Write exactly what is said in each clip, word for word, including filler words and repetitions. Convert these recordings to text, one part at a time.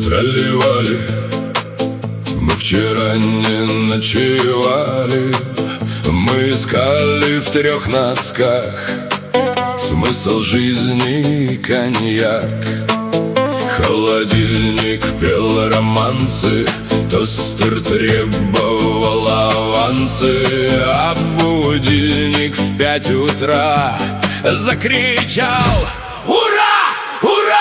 тролливали, мы вчера не ночевали. Мы искали в трех носках смысл жизни, коньяк. Холодильник пел романсы, тостер требовал авансы, а будильник в пять утра закричал: ура! Ура!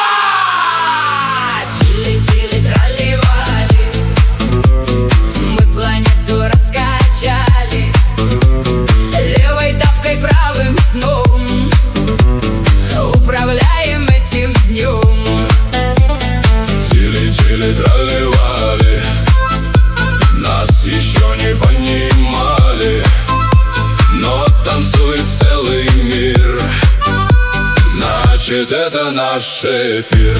Тили-тили тролливали, мы планету раскачали, левой тапкой, правым сном управляем этим днем. Тили-тили тролливали, нас еще не понимали, но танцует целый мир, значит, это наш эфир.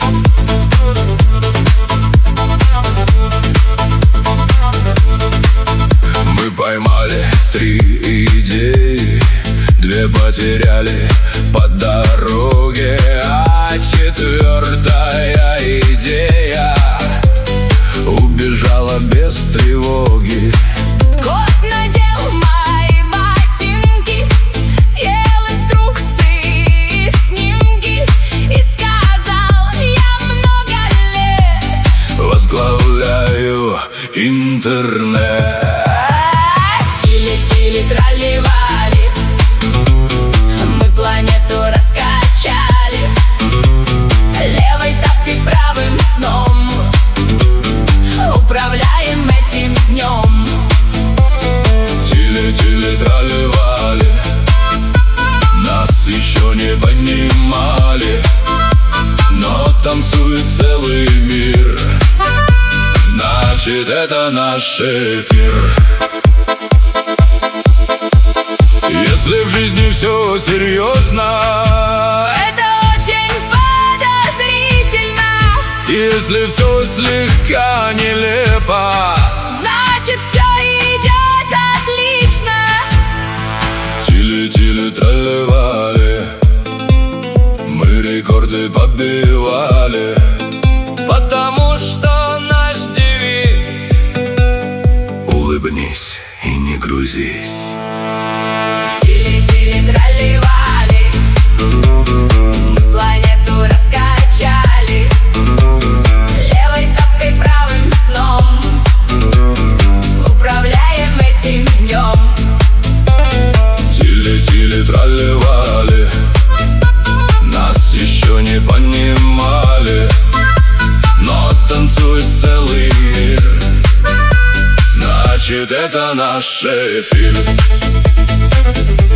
Мы поймали три идеи, две потеряли по дороге, а четвертая идея убежала без тревоги. Кот надел мои ботинки, съел инструкции и снимки и сказал: я много лет возглавляю интернет. Тили-тили тролливали, мы планету раскачали, левой тапкой, правым сном управляем этим днем. Тили-тили тролливали, нас еще не понимали, но танцует целый мир, значит, это наш эфир. Если в жизни все серьезно, Это очень подозрительно, если все слегка нелепо, значит, все идет отлично. Тили-тили тролливали, мы рекорды побивали, потому что наш девиз: улыбнись и не грузись. Тили-тили тролливали, мы планету раскачали, левой тапкой, правым сном управляем этим днем. Тили-тили тролливали, нас еще не понимали, но танцует целый мир, значит, это наш эфир.